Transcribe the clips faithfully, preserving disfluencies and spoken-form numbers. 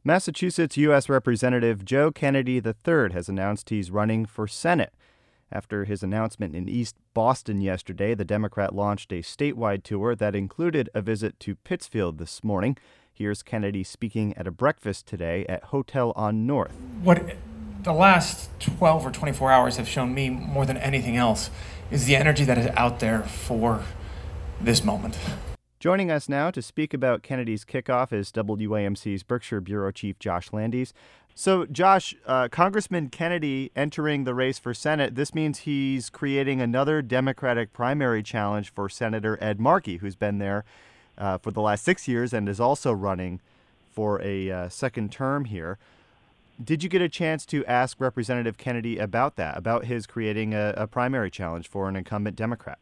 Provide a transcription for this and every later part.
Massachusetts U S Representative Joe Kennedy the third has announced he's running for Senate. After his announcement in East Boston yesterday, the Democrat launched a statewide tour that included a visit to Pittsfield this morning. Here's Kennedy speaking at a breakfast today at Hotel on North. What the last twelve or twenty-four hours have shown me more than anything else is the energy that is out there for this moment. Joining us now to speak about Kennedy's kickoff is W A M C's Berkshire Bureau Chief Josh Landis. So, Josh, uh, Congressman Kennedy entering the race for Senate, this means he's creating another Democratic primary challenge for Senator Ed Markey, who's been there uh, for the last six years and is also running for a uh, second term here. Did you get a chance to ask Representative Kennedy about that, about his creating a, a primary challenge for an incumbent Democrat?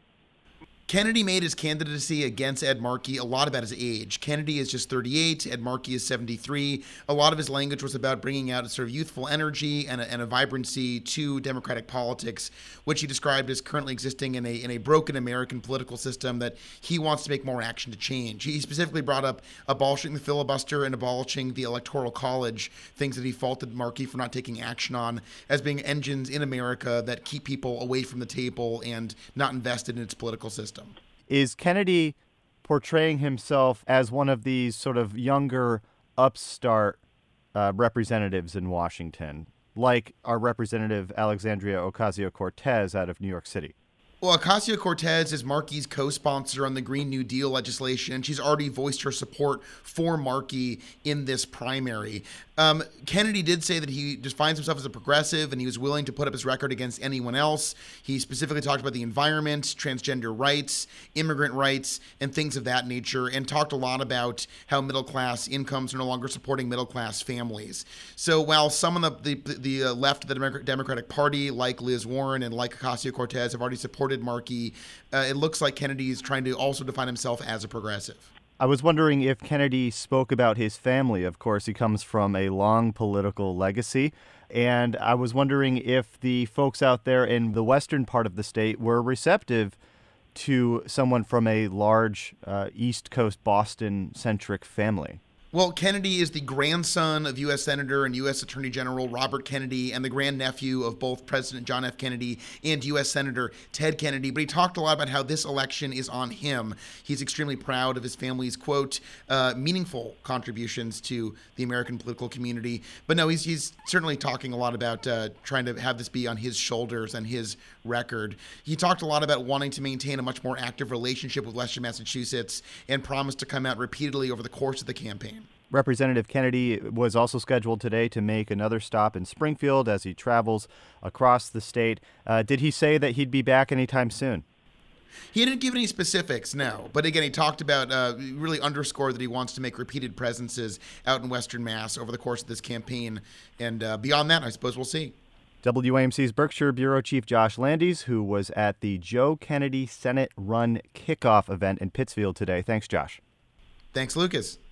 Kennedy made his candidacy against Ed Markey a lot about his age. Kennedy is just thirty-eight, Ed Markey is seventy-three. A lot of his language was about bringing out a sort of youthful energy and a, and a vibrancy to Democratic politics, which he described as currently existing in a in a broken American political system that he wants to make more action to change. He specifically brought up abolishing the filibuster and abolishing the Electoral College, things that he faulted Markey for not taking action on as being engines in America that keep people away from the table and not invested in its political system. Is Kennedy portraying himself as one of these sort of younger upstart uh, representatives in Washington, like our Representative Alexandria Ocasio-Cortez out of New York City? Well, Ocasio-Cortez is Markey's co-sponsor on the Green New Deal legislation, and she's already voiced her support for Markey in this primary. Um, Kennedy did say that he defines himself as a progressive, and he was willing to put up his record against anyone else. He specifically talked about the environment, transgender rights, immigrant rights, and things of that nature, and talked a lot about how middle-class incomes are no longer supporting middle-class families. So while some of the, the, the uh, left of the Democratic Party, like Liz Warren and like Ocasio-Cortez, have already supported Markey, uh, it looks like Kennedy is trying to also define himself as a progressive. I was wondering if Kennedy spoke about his family. Of course, he comes from a long political legacy. And I was wondering if the folks out there in the western part of the state were receptive to someone from a large uh, East Coast Boston-centric family. Well, Kennedy is the grandson of U S Senator and U S Attorney General Robert Kennedy and the grandnephew of both President John F. Kennedy and U S Senator Ted Kennedy. But he talked a lot about how this election is on him. He's extremely proud of his family's, quote, uh, meaningful contributions to the American political community. But no, he's, he's certainly talking a lot about uh, trying to have this be on his shoulders and his record. He talked a lot about wanting to maintain a much more active relationship with Western Massachusetts and promised to come out repeatedly over the course of the campaign. Representative Kennedy was also scheduled today to make another stop in Springfield as he travels across the state. Uh, did he say that he'd be back anytime soon? He didn't give any specifics, no. But again, he talked about, uh, really underscored that he wants to make repeated presences out in Western Mass over the course of this campaign. And uh, beyond that, I suppose we'll see. W A M C's Berkshire Bureau Chief Josh Landis, who was at the Joe Kennedy Senate Run kickoff event in Pittsfield today. Thanks, Josh. Thanks, Lucas.